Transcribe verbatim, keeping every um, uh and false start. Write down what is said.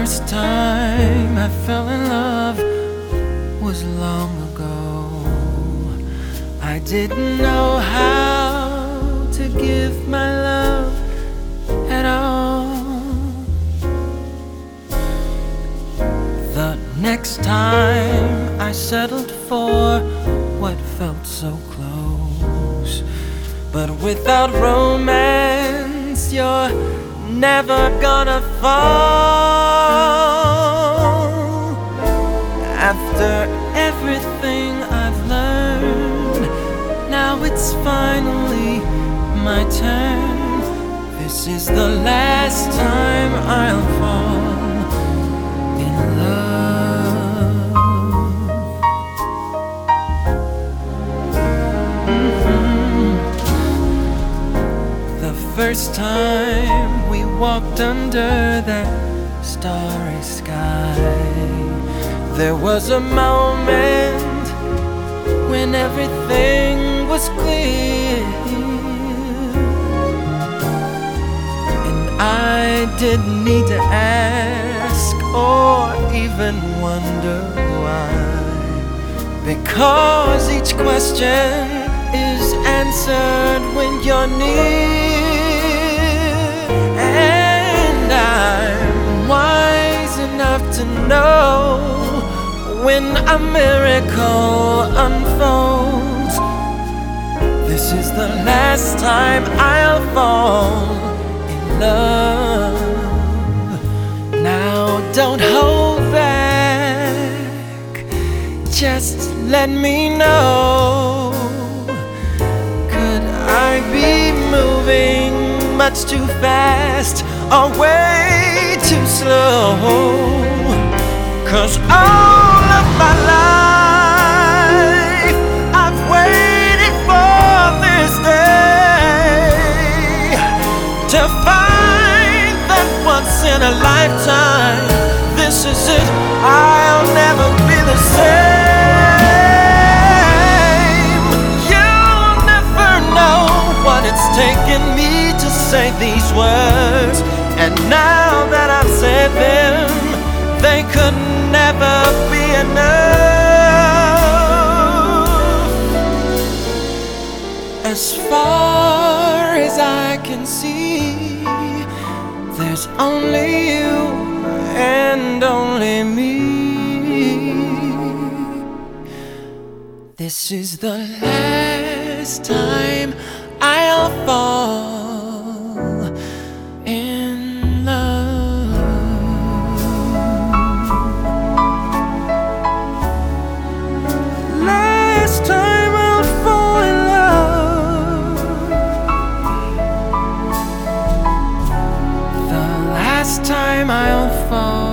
first time I fell in love was long ago. I didn't know how to give my love at all. The next time I settled for what felt so close, but without romance you're never gonna fall. After everything I've learned, now it's finally my turn. This is the last time I'll fall in love. Mm-hmm. The first time we walked under that starry sky, there was a moment when everything was clear, and I didn't need to ask or even wonder why, because each question is answered when you're near. And I'm wise enough to know when a miracle unfolds, this is the last time I'll fall in love. Now don't hold back, just let me know. Could I be moving much too fast or way too slow? 'Cause all of my life I've waited for this day, to find that once in a lifetime, this is it, I'll never be the same. You'll never know what it's taken me to say these words, and now that I've said them, they could never be enough. As far as I can see, there's only you and only me. This is the last time I'll fall in love. Last time I'll fall in love. The last time I'll fall